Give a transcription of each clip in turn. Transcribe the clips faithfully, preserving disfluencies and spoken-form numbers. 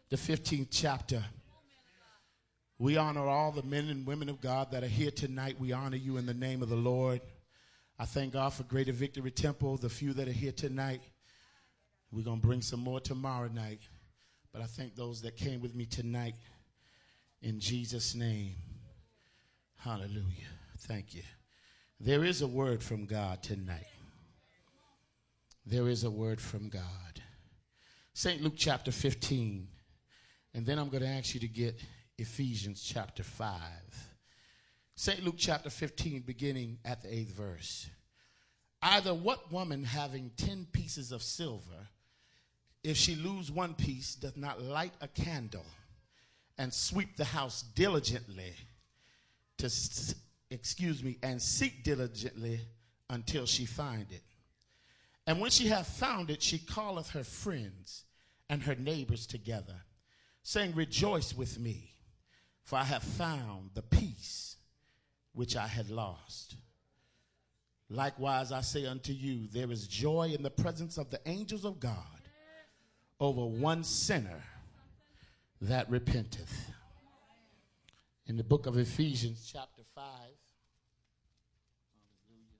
the fifteenth chapter. We honor all the men and women of God that are here tonight. We honor you in the name of the Lord. I thank God for Greater Victory Temple, the few that are here tonight. We're going to bring some more tomorrow night. But I thank those that came with me tonight in Jesus' name. Hallelujah. Thank you. There is a word from God tonight. There is a word from God. Saint Luke chapter fifteen. And then I'm going to ask you to get Ephesians chapter five. Saint Luke chapter fifteen, beginning at the eighth verse. Either what woman having ten pieces of silver, if she lose one piece, doth not light a candle and sweep the house diligently to, excuse me, and seek diligently until she find it. And when she hath found it, she calleth her friends and her neighbors together, saying, Rejoice with me, for I have found the peace which I had lost. Likewise, I say unto you, there is joy in the presence of the angels of God over one sinner that repenteth. In the book of Ephesians, chapter five. Hallelujah.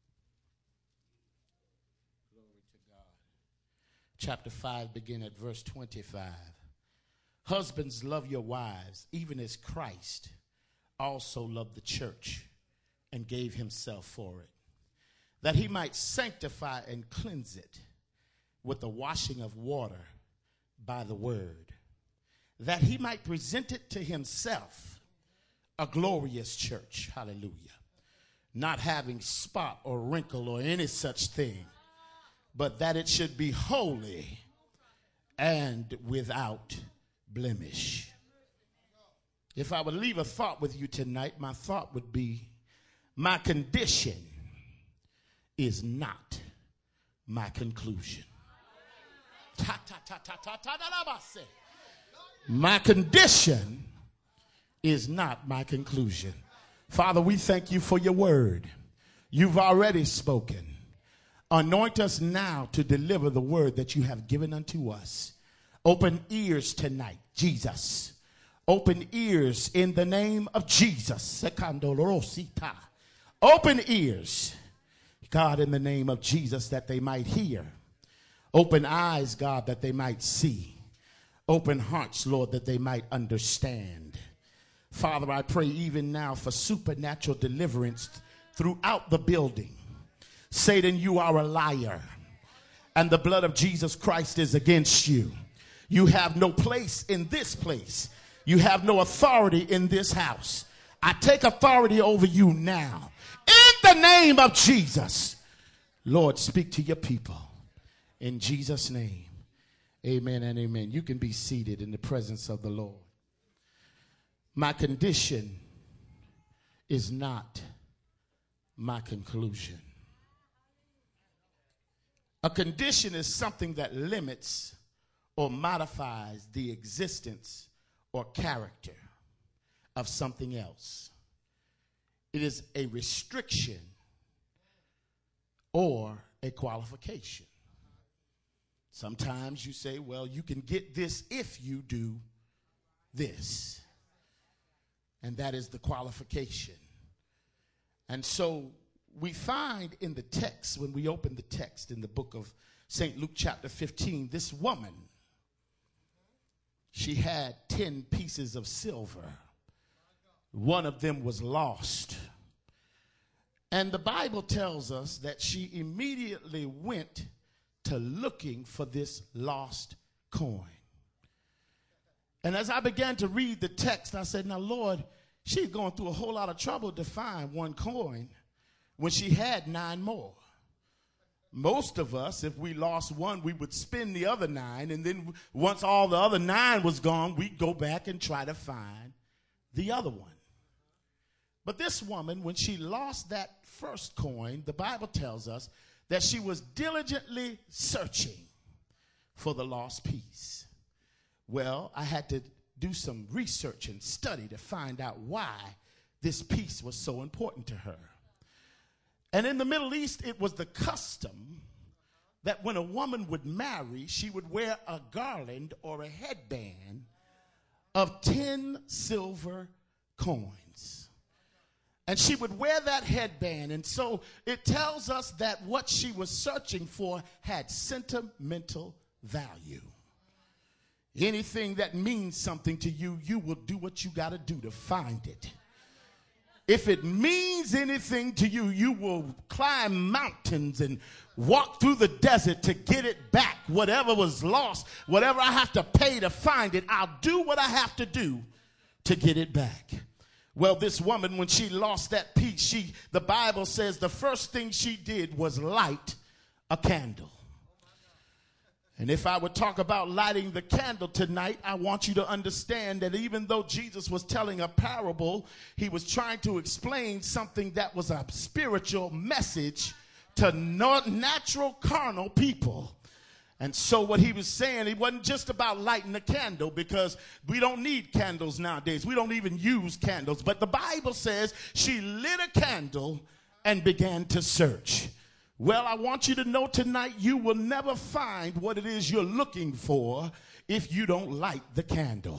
Glory to God. Chapter five, begin at verse twenty-five. Husbands, love your wives, even as Christ also loved the church and gave himself for it, that he might sanctify and cleanse it with the washing of water by the word, that he might present it to himself a glorious church, hallelujah, not having spot or wrinkle or any such thing, but that it should be holy and without blemish. If I would leave a thought with you tonight, my thought would be, my condition is not my conclusion. Ta, ta, ta, ta, ta, ta, da, da, ba, say. My condition is not my conclusion. Father, we thank you for your word. You've already spoken. Anoint us now to deliver the word that you have given unto us. Open ears tonight, Jesus. Open ears in the name of Jesus. Open ears, God, in the name of Jesus, that they might hear. Open eyes, God, that they might see. Open hearts, Lord, that they might understand. Father, I pray even now for supernatural deliverance throughout the building. Satan, you are a liar, and the blood of Jesus Christ is against you. You have no place in this place. You have no authority in this house. I take authority over you now. In the name of Jesus. Lord, speak to your people. In Jesus' name. Amen and amen. You can be seated in the presence of the Lord. My condition is not my conclusion. A condition is something that limits or modifies the existence or character of something else. It is a restriction or a qualification. Sometimes you say, well, you can get this if you do this. And that is the qualification. And so we find in the text, when we open the text in the book of Saint Luke chapter fifteen, this woman, she had ten pieces of silver. One of them was lost. And the Bible tells us that she immediately went to looking for this lost coin. And as I began to read the text, I said, now, Lord, she's going through a whole lot of trouble to find one coin when she had nine more. Most of us, if we lost one, we would spend the other nine, and then once all the other nine was gone, we'd go back and try to find the other one. But this woman, when she lost that first coin, the Bible tells us that she was diligently searching for the lost piece. Well, I had to do some research and study to find out why this piece was so important to her. And in the Middle East, it was the custom that when a woman would marry, she would wear a garland or a headband of ten silver coins. And she would wear that headband. And so it tells us that what she was searching for had sentimental value. Anything that means something to you, you will do what you got to do to find it. If it means anything to you, you will climb mountains and walk through the desert to get it back. Whatever was lost, whatever I have to pay to find it, I'll do what I have to do to get it back. Well, this woman, when she lost that piece, she, the Bible says the first thing she did was light a candle. And if I would talk about lighting the candle tonight, I want you to understand that even though Jesus was telling a parable, he was trying to explain something that was a spiritual message to natural carnal people. And so what he was saying, it wasn't just about lighting a candle, because we don't need candles nowadays. We don't even use candles. But the Bible says she lit a candle and began to search. Well, I want you to know tonight, you will never find what it is you're looking for if you don't light the candle.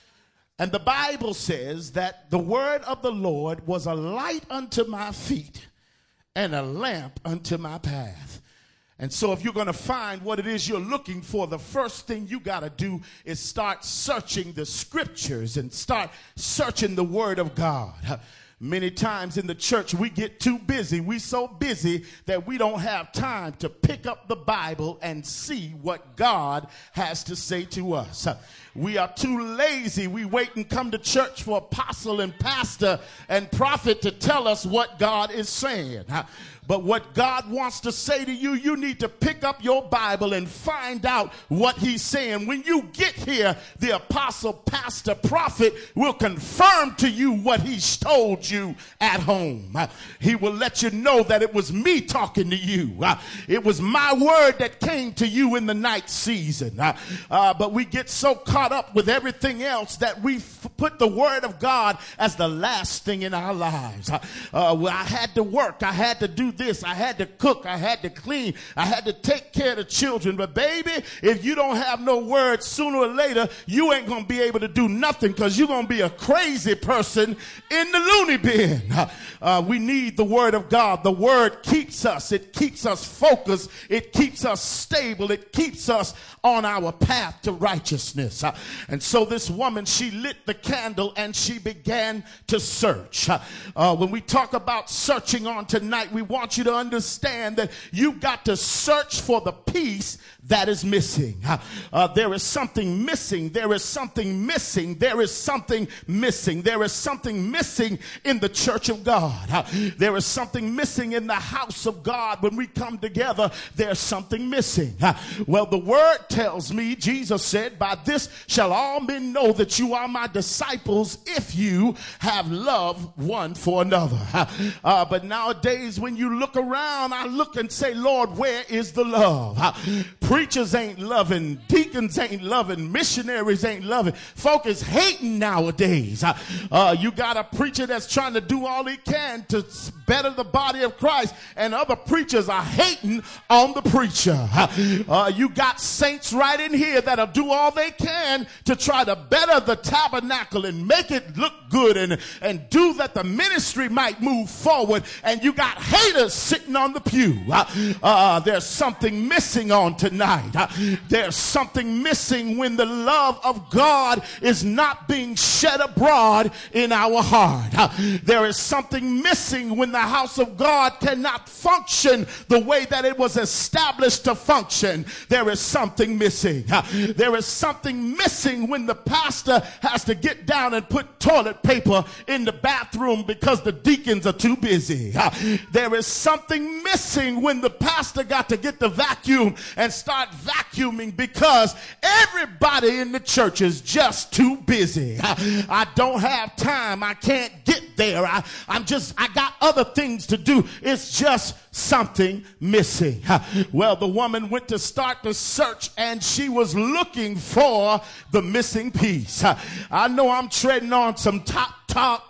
And the Bible says that the word of the Lord was a light unto my feet and a lamp unto my path. And so if you're going to find what it is you're looking for, the first thing you got to do is start searching the scriptures and start searching the word of God. Many times in the church, we get too busy. We so busy that we don't have time to pick up the Bible and see what God has to say to us. We are too lazy. We wait and come to church for apostle and pastor and prophet to tell us what God is saying. But what God wants to say to you, you need to pick up your Bible and find out what he's saying. When you get here, the apostle, pastor, prophet will confirm to you what he's told you at home. He will let you know that it was me talking to you. It was my word that came to you in the night season. Uh, but we get so caught up with everything else that we f- put the word of God as the last thing in our lives. Uh, well, I had to work. I had to do this. I had to cook. I had to clean. I had to take care of the children. But baby, if you don't have no word, sooner or later, you ain't going to be able to do nothing, because you're going to be a crazy person in the loony bin. Uh, uh, we need the word of God. The word keeps us. It keeps us focused. It keeps us stable. It keeps us on our path to righteousness. Uh, and so this woman, she lit the candle and she began to search. Uh, uh, when we talk about searching on tonight, we want you to understand that you've got to search for the piece that is missing. Uh, uh, there is something missing. There is something missing. There is something missing. There is something missing in the church of God. Uh, there is something missing in the house of God. When we come together, there's something missing. Uh, well, the word tells me, Jesus said, by this shall all men know that you are my disciples, if you have love one for another. Uh, uh, but nowadays, when you look around, I look and say, Lord, where is the love? Uh, Preachers ain't loving. Deacons ain't loving. Missionaries ain't loving. Folk is hating nowadays. Uh, uh, you got a preacher that's trying to do all he can to better the body of Christ, and other preachers are hating on the preacher. Uh, uh, you got saints right in here that'll do all they can to try to better the tabernacle and make it look good and, and do that the ministry might move forward, and you got haters sitting on the pew. Uh, uh, there's something missing on tonight. Uh, there's something missing when the love of God is not being shed abroad in our heart. Uh, there is something missing when the house of God cannot function the way that it was established to function. There is something missing. Uh, there is something missing when the pastor has to get down and put toilet paper in the bathroom because the deacons are too busy. Uh, there is something missing when the pastor got to get the vacuum and start vacuuming because everybody in the church is just too busy. I, I don't have time. I can't get there. I, I'm just, I got other things to do. It's just something missing. Well, the woman went to start the search and she was looking for the missing piece. I know I'm treading on some top, top, tight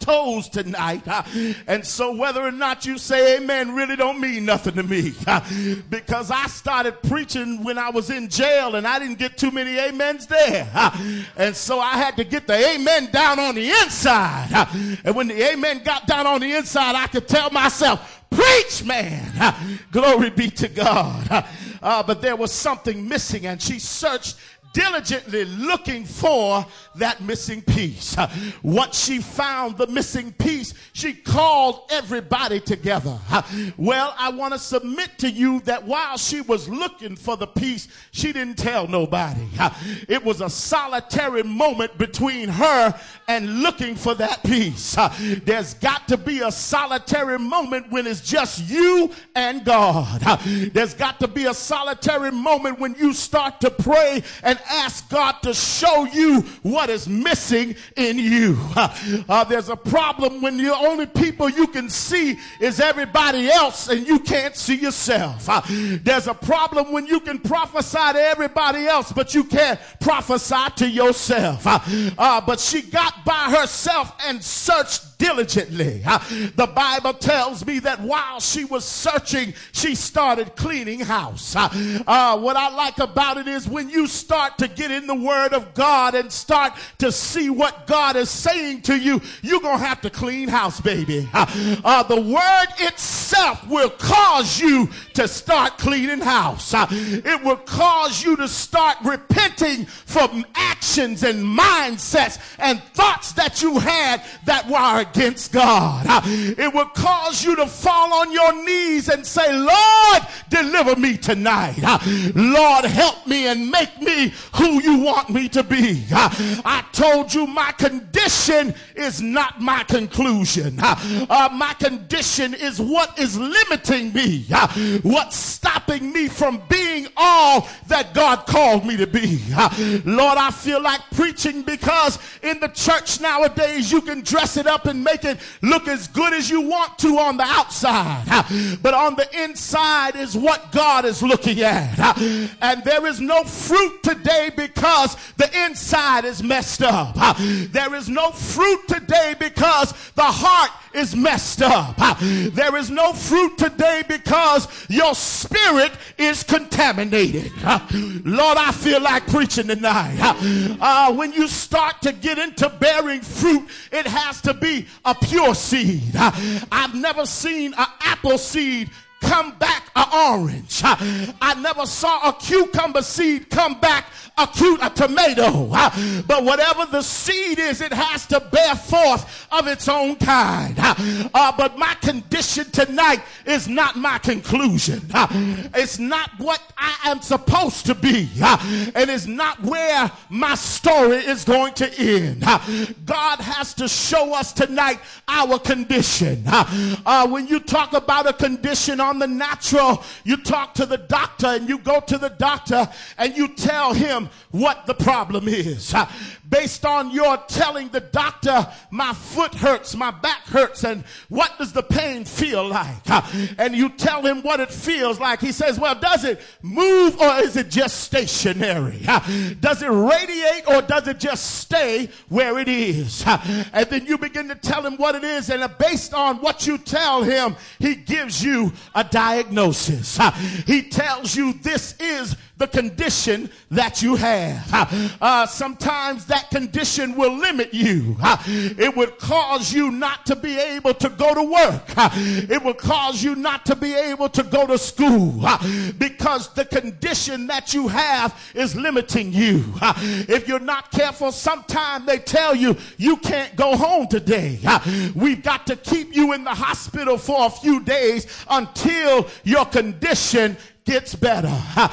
toes tonight. And so whether or not you say amen really don't mean nothing to me, because I started preaching when I was in jail and I didn't get too many amens there. And so I had to get the amen down on the inside. And when the amen got down on the inside, I could tell myself, preach, man. Glory be to God. Uh, but there was something missing, and she searched diligently looking for that missing piece. Once she found the missing piece, she called everybody together. Well, I want to submit to you that while she was looking for the piece, she didn't tell nobody. It was a solitary moment between her and looking for that piece. There's got to be a solitary moment when it's just you and God. There's got to be a solitary moment when you start to pray and ask God to show you what is missing in you. Uh, there's a problem when the only people you can see is everybody else and you can't see yourself. Uh, there's a problem when you can prophesy to everybody else but you can't prophesy to yourself. Uh, uh, but she got by herself and searched diligently. Uh, the Bible tells me that while she was searching, she started cleaning house. Uh, uh, what I like about it is when you start to get in the Word of God and start to see what God is saying to you, you're going to have to clean house, baby. Uh, uh, the Word itself will cause you to start cleaning house. Uh, it will cause you to start repenting from actions and mindsets and thoughts that you had that were against God. Uh, it will cause you to fall on your knees and say, Lord, deliver me tonight. Uh, Lord, help me and make me who you want me to be. Uh, I told you my condition is not my conclusion. Uh, uh, my condition is what is limiting me. Uh, what's stopping me from being all that God called me to be. Uh, Lord, I feel like preaching because in the church nowadays you can dress it up and make it look as good as you want to on the outside. Uh, but on the inside is what God is looking at. Uh, and there is no fruit today because the inside is messed up. Uh, there is no fruit today because the heart is messed up. Uh, there is no fruit today because your spirit is contaminated. Uh, Lord, I feel like preaching tonight. Uh, uh, when you start to get into bearing fruit, it has to be a pure seed. Uh, I've never seen an apple seed come back an orange. Uh, I never saw a cucumber seed come back a, cu- a tomato. Uh, but whatever the seed is, it has to bear forth of its own kind. Uh, uh, but my condition tonight is not my conclusion. Uh, it's not what I am supposed to be. Uh, and it's not where my story is going to end. Uh, God has to show us tonight our condition. Uh, uh, when you talk about a condition on the natural, you talk to the doctor and you go to the doctor and you tell him what the problem is. Uh, based on your telling the doctor, my foot hurts, my back hurts, and what does the pain feel like? Uh, and you tell him what it feels like. He says, well, does it move or is it just stationary? Uh, does it radiate or does it just stay where it is? Uh, and then you begin to tell him what it is, and uh, based on what you tell him, he gives you a diagnosis. Uh, he tells you this is the condition that you have. Uh, uh, sometimes that condition will limit you. Uh, it would cause you not to be able to go to work. Uh, it will cause you not to be able to go to school uh, because the condition that you have is limiting you. Uh, if you're not careful, sometimes they tell you you can't go home today. Uh, we've got to keep you in the hospital for a few days until your condition gets better.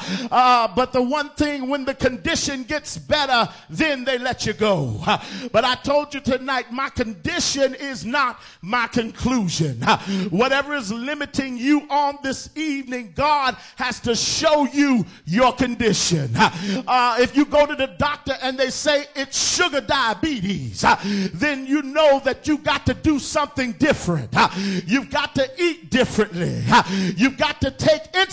Uh, but the one thing, when the condition gets better, then they let you go. Uh, but I told you tonight, my condition is not my conclusion. Uh, whatever is limiting you on this evening, God has to show you your condition. Uh, uh, if you go to the doctor and they say it's sugar diabetes, uh, then you know that you got to do something different. Uh, you've got to eat differently. Uh, you've got to take insulin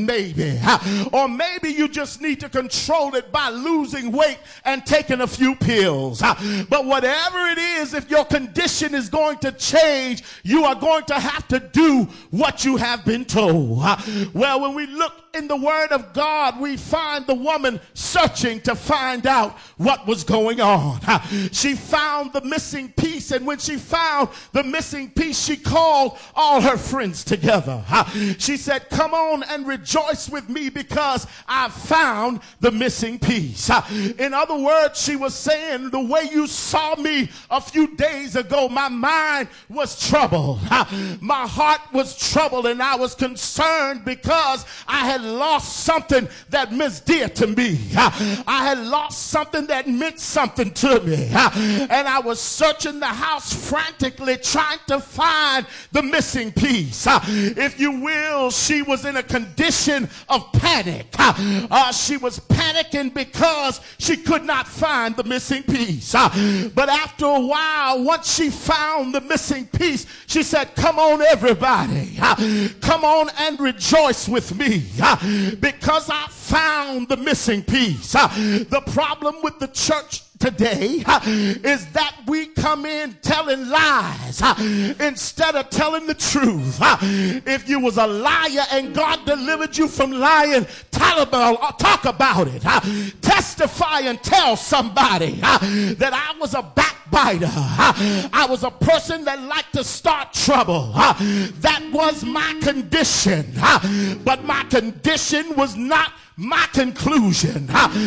maybe. Or maybe you just need to control it by losing weight and taking a few pills. But whatever it is, if your condition is going to change, you are going to have to do what you have been told. Well, when we look in the Word of God, we find the woman searching to find out what was going on. She found the missing piece, and when she found the missing piece, she called all her friends together. She said, come on and rejoice with me because I found the missing piece. In other words, she was saying, the way you saw me a few days ago, my mind was troubled. My heart was troubled, and I was concerned because I had lost something that meant dear to me. I had lost something that meant something to me. And I was searching the house frantically trying to find the missing piece. If you will, she was in a condition of panic. Uh, she was panicking because she could not find the missing piece. But after a while, once she found the missing piece, she said, come on, everybody. Come on and rejoice with me because I found the missing piece. The problem with the church today is that we come in telling lies instead of telling the truth. If you was a liar and God delivered you from lying, tell about, talk about it. Testify and tell somebody that I was a backbiter. I was a person that liked to start trouble. That was my condition. But my condition was not my conclusion.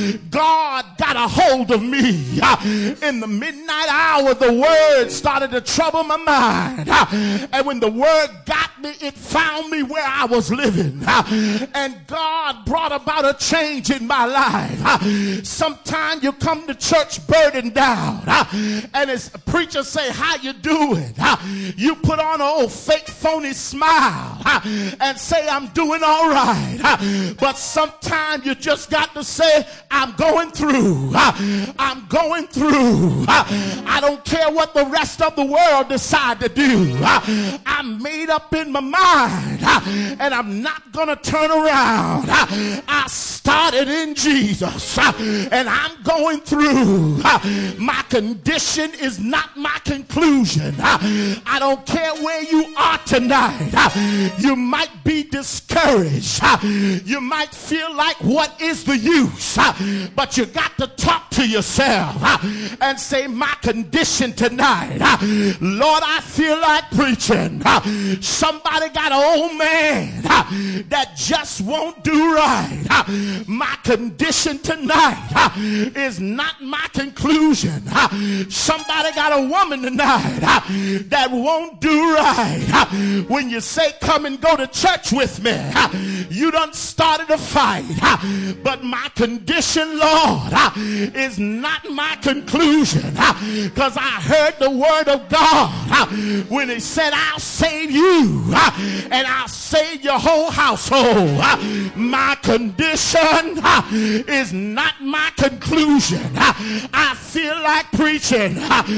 God got a hold of me. In the midnight hour, the word started to trouble my mind. And when the word got me, it found me where I was living. And God brought about a change in my life. Sometimes you come to church burdened down, and as preachers say, how you doing? You put on an old fake phony smile and say, I'm doing all right. But sometimes you just got to say, I'm going through. I'm going through. I don't care what the rest of the world decide to do. I'm made up in my mind, and I'm not going to turn around. I started in Jesus, and I'm going through. My condition is not my conclusion. I don't care where you are tonight. You might be discouraged. You might feel like, what is the use? But you got to talk to yourself and say, my condition tonight, Lord, I feel like preaching. Somebody got an old man that just won't do right. My condition tonight is not my conclusion. Somebody got a woman tonight that won't do right. When you say, come and go to church with me, you done started a fight. But my condition, Lord, is not my conclusion, because I heard the word of God when he said, I'll save you and I'll save your whole household. My condition is not my conclusion. I feel like preaching.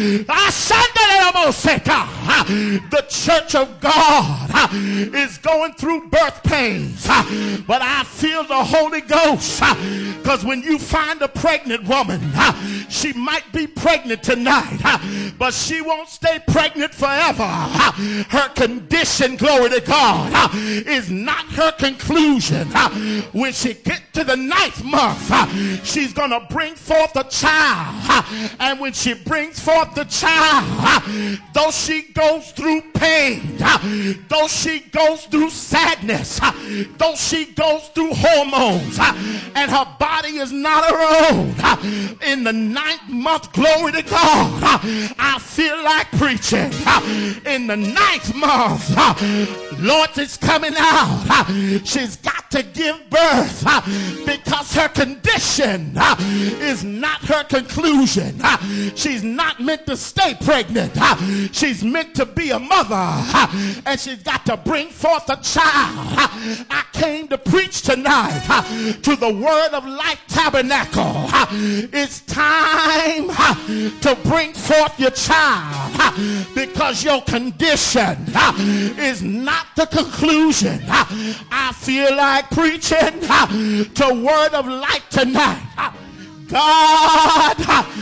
The church of God is going through birth pains, but I feel the Holy Ghost, because when you find a pregnant woman, she might be pregnant tonight, but she won't stay pregnant forever. Her condition, glory to God, is not her conclusion. When she gets to the ninth month, she's going to bring forth a child, and when she brings forth the child, though she goes through pain, though she goes through sadness, though she goes through hormones, and her body is not her own, in the ninth month, glory to God, I feel like preaching. In the ninth month, Lord, is coming out. She's got to give birth because her condition is not her conclusion. She's not meant to stay pregnant. She's meant to be a mother, and she's got to bring forth a child. I came to preach tonight to the Word of Life Tabernacle. It's time to bring forth your child, because your condition is not the conclusion. I feel like preaching to Word of Life tonight. God,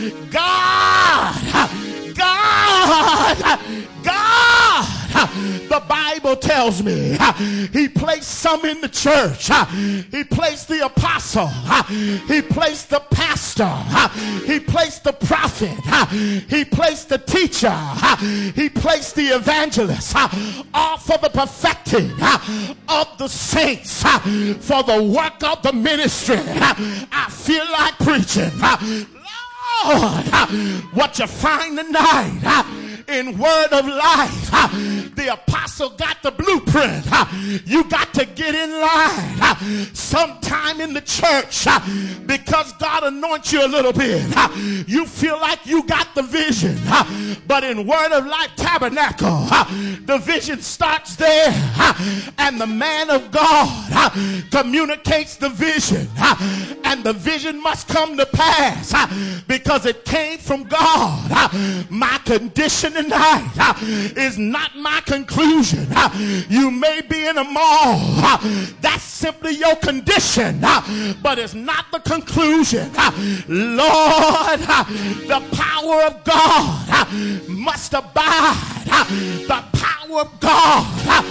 God, God, God. The Bible tells me he placed some in the church. He placed the apostle. He placed the pastor. He placed the prophet. He placed the teacher. He placed the evangelist. All for the perfecting of the saints, for the work of the ministry. I feel like preaching. Lord, what you find tonight in Word of Life, the apostle got the blueprint. You got to get in line sometime in the church, because God anoints you a little bit. You feel like you got the vision, but in Word of Life Tabernacle, the vision starts there, and the man of God communicates the vision, and the vision must come to pass because it came from God. My condition tonight is not my conclusion. You may be in a mall. That's simply your condition, but it's not the conclusion. Lord, the power of God must abide. The power of God,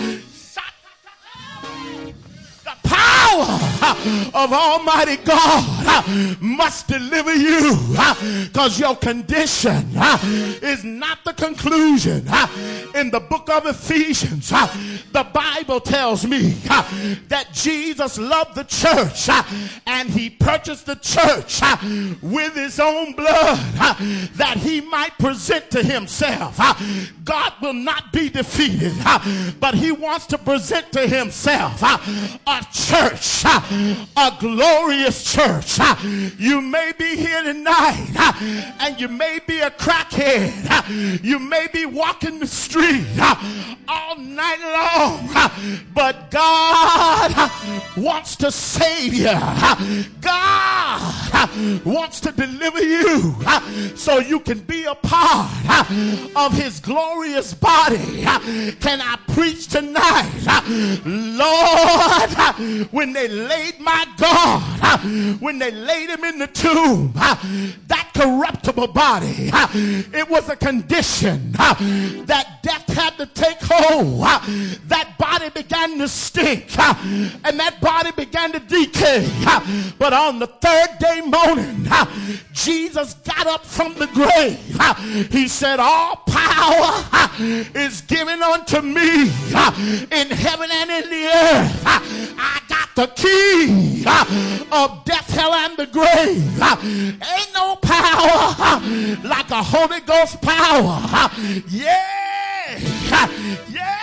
the power of Almighty God must deliver you, because your condition is not the conclusion. In the book of Ephesians, the Bible tells me that Jesus loved the church and he purchased the church with his own blood that he might present to himself. God will not be defeated, but he wants to present to himself a church, a glorious church. You may be here tonight and you may be a crackhead. You may be walking the street all night long, but God wants to save you. God wants to deliver you so you can be a part of his glorious body. Can I preach tonight? Lord, when they laid my God, when they laid him in the tomb, that corruptible body, it was a condition that death had to take hold. That body began to stink, and that body began to decay. But on the third day morning, Jesus got up from the grave. He said, all power is given unto me in heaven and in the earth. I got the key of death, hell, and the grave. Ain't no power like a Holy Ghost power. Yeah. Yeah.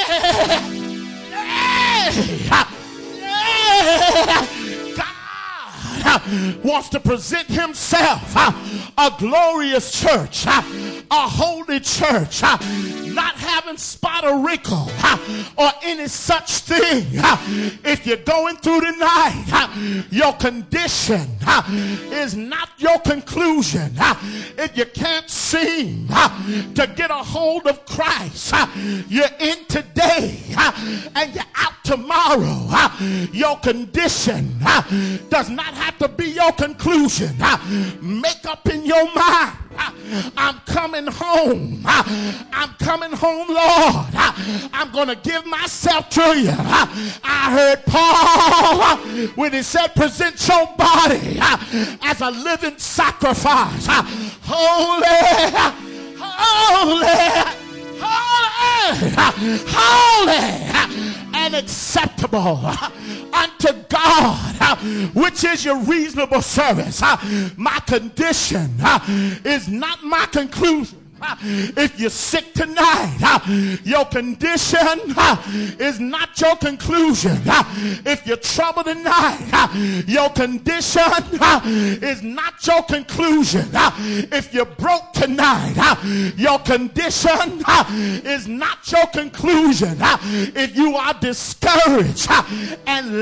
Yeah. Yeah. God wants to present himself a glorious church, a holy church, not having spot or wrinkle or any such thing. If you're going through tonight, your condition is not your conclusion. If you can't seem to get a hold of Christ, you're in today and you're out tomorrow. Your condition does not have to be your conclusion. Make up in your mind, I'm coming home. I'm coming home, Lord. I'm going to give myself to you. I heard Paul when he said, present your body as a living sacrifice. Holy, holy, holy, holy, and acceptable unto God, which is your reasonable service. My condition is not my conclusion. If you're sick tonight, your condition is not your conclusion. If you're troubled tonight, your condition is not your conclusion. If you're broke tonight, your condition is not your conclusion. If you are discouraged and let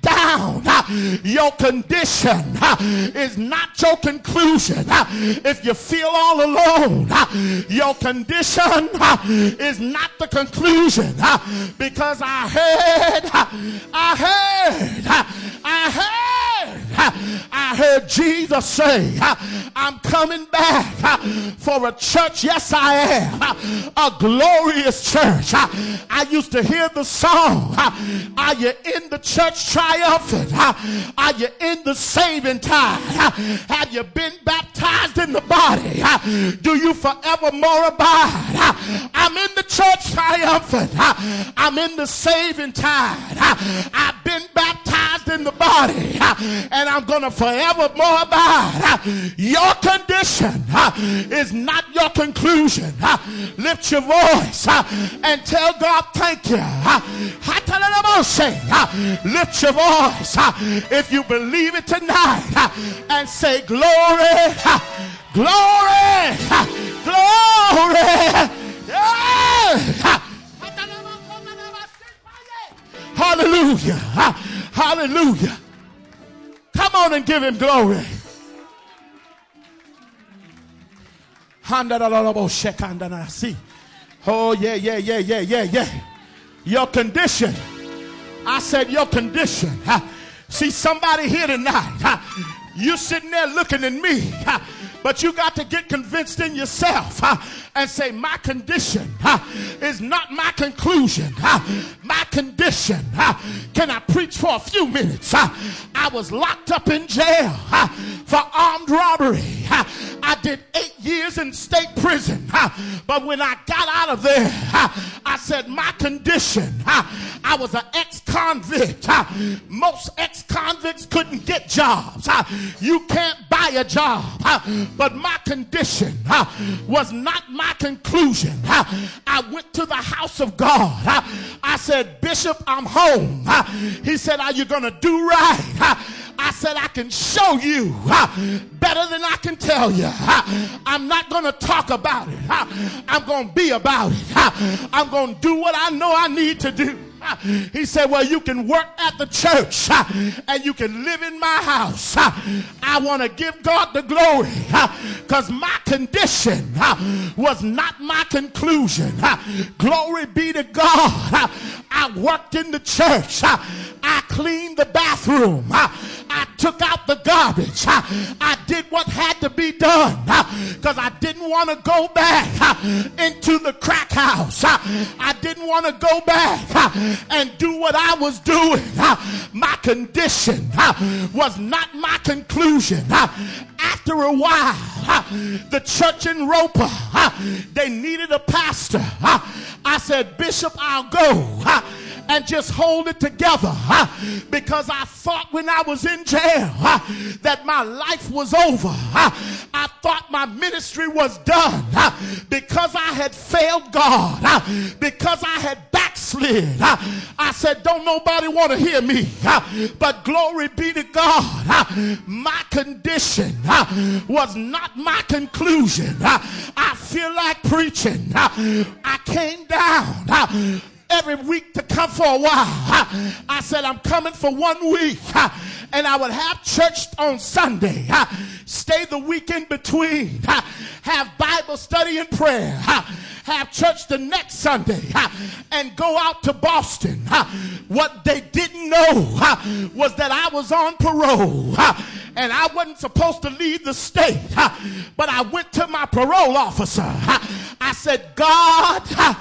down. Your condition is not your conclusion. If you feel all alone, your condition is not the conclusion. Because I heard, I heard, I heard, I heard Jesus say, I'm coming back for a church. Yes, I am. A glorious church. I used to hear the song, are you in the church triumphant? Are you in the saving tide? Have you been baptized in the body? Do you forevermore abide? I'm in the church triumphant. I'm in the saving tide. I've been baptized in the body, and I'm going to forevermore abide. Your condition is not your conclusion. Lift your voice and tell God thank you. Lift your voice if you believe it tonight and say glory, glory, glory. Yeah. Hallelujah. Hallelujah. Come on and give him glory. Oh, yeah, yeah, yeah, yeah, yeah, yeah. Your condition. I said your condition. See somebody here tonight. You sitting there looking at me. But you got to get convinced in yourself and say, my condition is not my conclusion. My condition. Can I preach for a few minutes? I was locked up in jail for armed robbery. I did eight years in state prison. But when I got out of there, I said, my condition. I was an ex-convict. Most ex-convicts couldn't get jobs. You can't buy a job. But my condition was not my conclusion. I went to the house of God. I said, Bishop, I'm home. He said, are you going to do right? I said, I can show you better than I can tell you. I'm not going to talk about it. I'm going to be about it. I'm going to do what I know I need to do. He said, well, you can work at the church and you can live in my house. I want to give God the glory because my condition was not my conclusion. Glory be to God. I worked in the church. I cleaned the bathroom. I took out the garbage. I did what had to be done because I didn't want to go back into the crack house. I didn't want to go back and do what I was doing. My condition was not my conclusion. After a while, the church in Roper, they needed a pastor. I said, Bishop, I'll go and just hold it together because I thought when I was in jail that my life was over. I thought my ministry was done because I had failed God, because I had backslid. I said, don't nobody want to hear me, but glory be to God. My condition was not my conclusion. I feel like preaching. I came down every week to come for a while. I said, I'm coming for one week. And I would have church on Sunday. Stay the week in between. Have Bible study and prayer. Have church the next Sunday. And go out to Boston. What they didn't know was that I was on parole. And I wasn't supposed to leave the state. But I went to my parole officer. I said, God,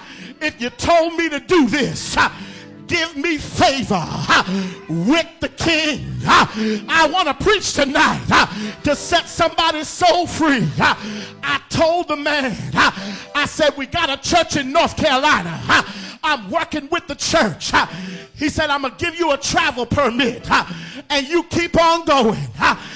if you told me to do this, give me favor with the king. I want to preach tonight to set somebody's soul free. I told the man, I said, we got a church in North Carolina. I'm working with the church. He said, I'm going to give you a travel permit and you keep on going.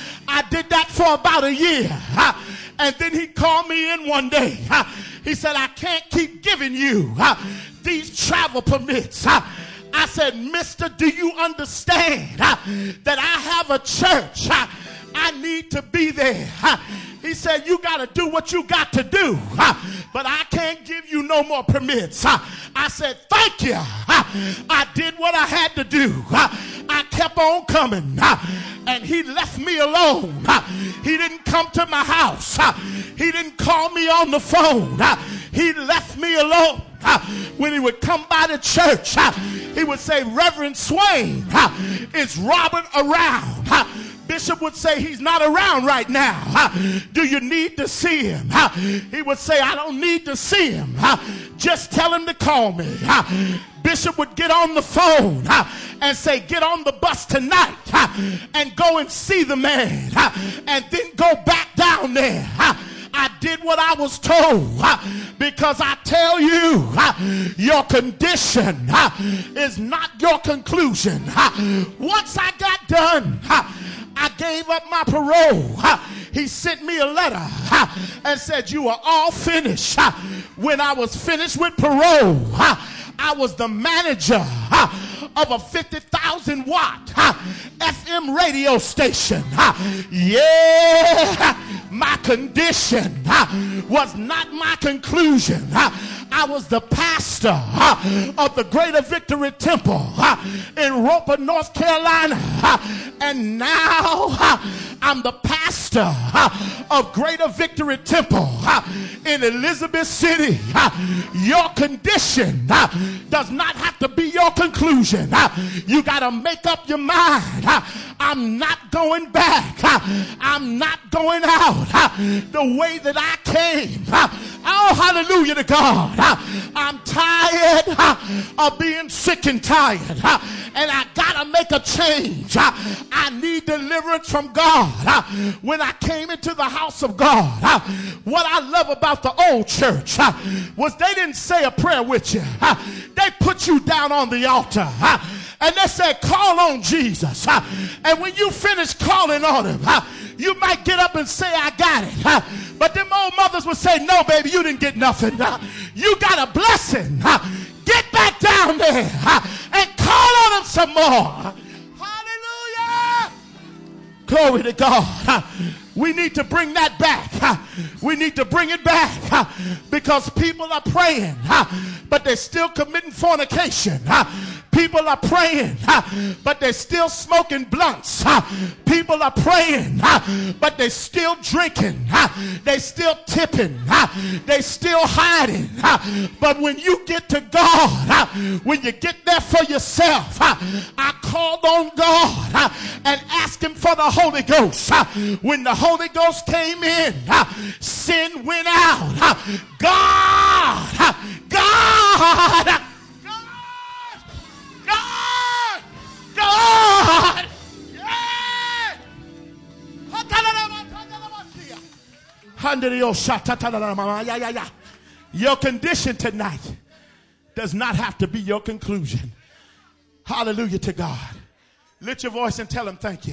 I did that for about a year. And then he called me in one day. He said, I can't keep giving you these travel permits. I said, mister, do you understand that I have a church? I need to be there. He said, you got to do what you got to do, but I can't give you no more permits. I said, thank you. I did what I had to do. I I kept on coming, and he left me alone. He didn't come to my house. He didn't call me on the phone. He left me alone. When he would come by the church, he would say, Reverend Swain, is Robert around? Bishop would say, he's not around right now. Do you need to see him? He would say, I don't need to see him. Just tell him to call me. Bishop would get on the phone and say, get on the bus tonight and go and see the man, and then go back down there. I did what I was told, because I tell you, your condition is not your conclusion. Once I got done, I gave up my parole. He sent me a letter and said, you are all finished. When I was finished with parole, I was the manager of a fifty thousand watt F M radio station. Yeah, my condition was not my conclusion. I was the pastor of the Greater Victory Temple in Roper, North Carolina. And now I'm the pastor of Greater Victory Temple in Elizabeth City. Your condition does not have to be your conclusion. You got to make up your mind. I'm not going back. I'm not going out the way that I came. Oh, hallelujah to God. I'm tired of being sick and tired, and I got to make a change. I need deliverance from God. When I came into the house of God, what I love about the old church was they didn't say a prayer with you. They put you down on the altar, and they said, call on Jesus. And when you finish calling on him, you might get up and say, I got it. But them old mothers would say, no, baby, you didn't get nothing. You got a blessing. Get back down there and call on him some more. Hallelujah. Glory to God. We need to bring that back. We need to bring it back, because people are praying, but they're still committing fornication. People are praying, but they're still smoking blunts. People are praying, but they're still drinking. They're still tipping. They're still hiding. But when you get to God, when you get there for yourself, I called on God and asked him for the Holy Ghost. When the Holy Ghost came in, sin went out. God, God, God! God! Yeah! Your condition tonight does not have to be your conclusion. Hallelujah to God. Lift your voice and tell him thank you.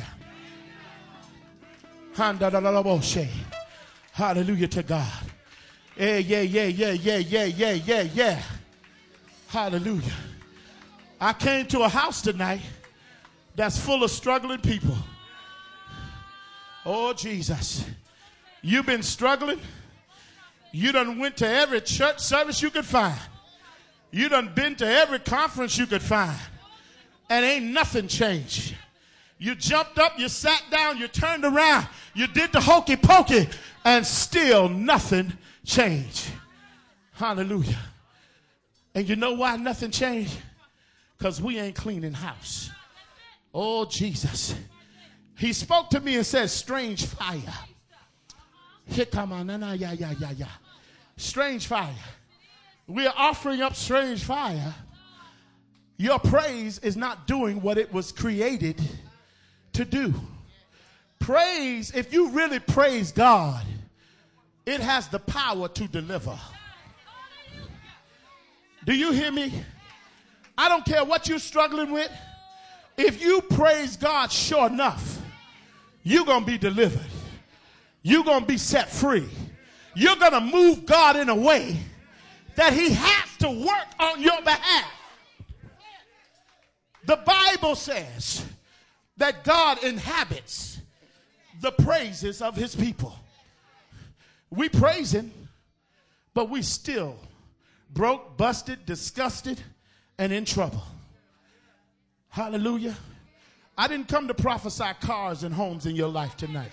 Hallelujah to God. Yeah, yeah, yeah, yeah, yeah, yeah, yeah, yeah, yeah. Hallelujah. I came to a house tonight that's full of struggling people. Oh, Jesus. You've been struggling. You done went to every church service you could find. You done been to every conference you could find. And ain't nothing changed. You jumped up, you sat down, you turned around, you did the hokey pokey, and still nothing changed. Hallelujah. And you know why nothing changed? Because we ain't cleaning house. Oh, Jesus. He spoke to me and said, strange fire. Here come on, na, na, yeah, yeah, yeah, yeah. Strange fire. We are offering up strange fire. Your praise is not doing what it was created to do. Praise, if you really praise God, it has the power to deliver. Do you hear me? I don't care what you're struggling with. If you praise God sure enough, you're going to be delivered. You're going to be set free. You're going to move God in a way that he has to work on your behalf. The Bible says that God inhabits the praises of his people. We praise him, but we still broke, busted, disgusted, and in trouble. Hallelujah. I didn't come to prophesy cars and homes in your life tonight.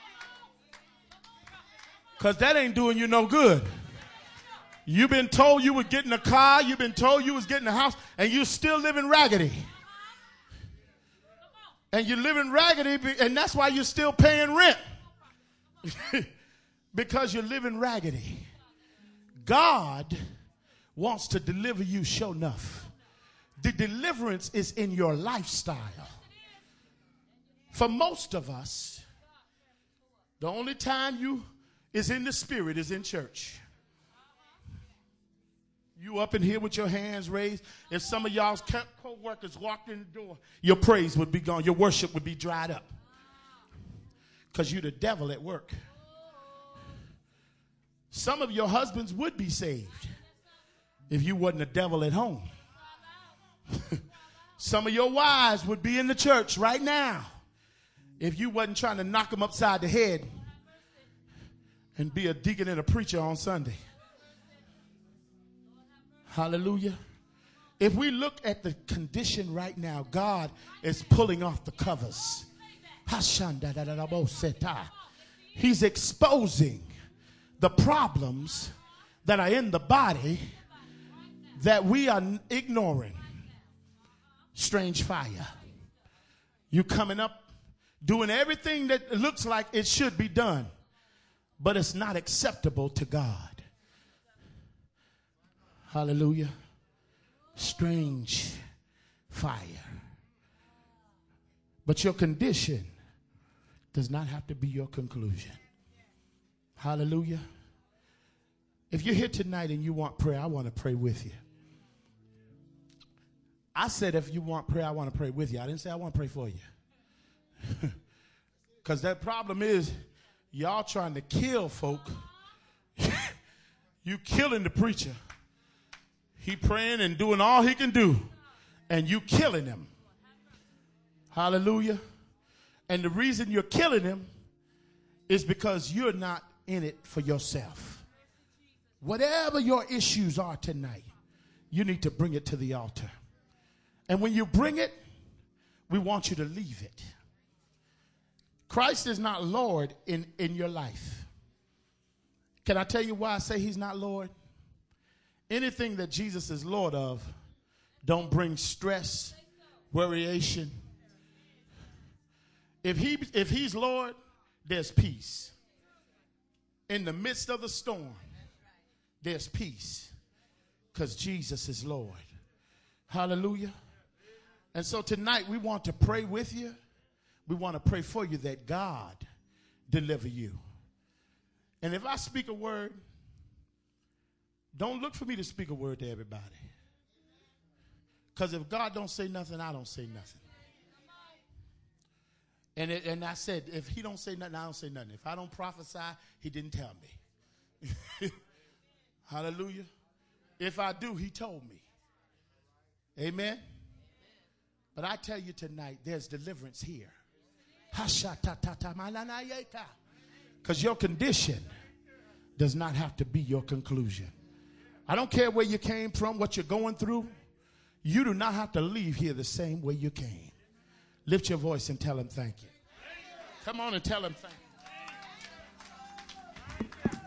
Because that ain't doing you no good. You've been told you would get in a car. You've been told you was getting a house. And you're still living raggedy. And you're living raggedy. And that's why you're still paying rent. Because you're living raggedy. God wants to deliver you sure enough. The deliverance is in your lifestyle. For most of us, the only time you is in the spirit is in church. You up in here with your hands raised. If some of y'all's co-workers walked in the door, your praise would be gone. Your worship would be dried up. Because you're the devil at work. Some of your husbands would be saved if you wasn't a devil at home. Some of your wives would be in the church right now if you wasn't trying to knock them upside the head and be a deacon and a preacher on Sunday. Hallelujah. If we look at the condition right now, God is pulling off the covers. He's exposing the problems that are in the body that we are ignoring. Strange fire. You coming up doing everything that looks like it should be done, but it's not acceptable to God. Hallelujah. Strange fire. But your condition does not have to be your conclusion. Hallelujah. If you're here tonight and you want prayer, I want to pray with you. I said if you want prayer, I want to pray with you. I didn't say I want to pray for you. Because that problem is y'all trying to kill folk. You killing the preacher. He praying and doing all he can do. And you killing him. Hallelujah. And the reason you're killing him is because you're not in it for yourself. Whatever your issues are tonight, you need to bring it to the altar. And when you bring it, we want you to leave it. Christ is not Lord in, in your life. Can I tell you why I say he's not Lord? Anything that Jesus is Lord of don't bring stress, worryation. If he if he's Lord, there's peace. In the midst of the storm, there's peace. Because Jesus is Lord. Hallelujah. And so tonight we want to pray with you. We want to pray for you that God deliver you. And if I speak a word, don't look for me to speak a word to everybody. Because if God don't say nothing, I don't say nothing. And it, and I said, if he don't say nothing, I don't say nothing. If I don't prophesy, he didn't tell me. Hallelujah. If I do, he told me. Amen. But I tell you tonight, there's deliverance here. Because your condition does not have to be your conclusion. I don't care where you came from, what you're going through. You do not have to leave here the same way you came. Lift your voice and tell him thank you. Come on and tell him thank you.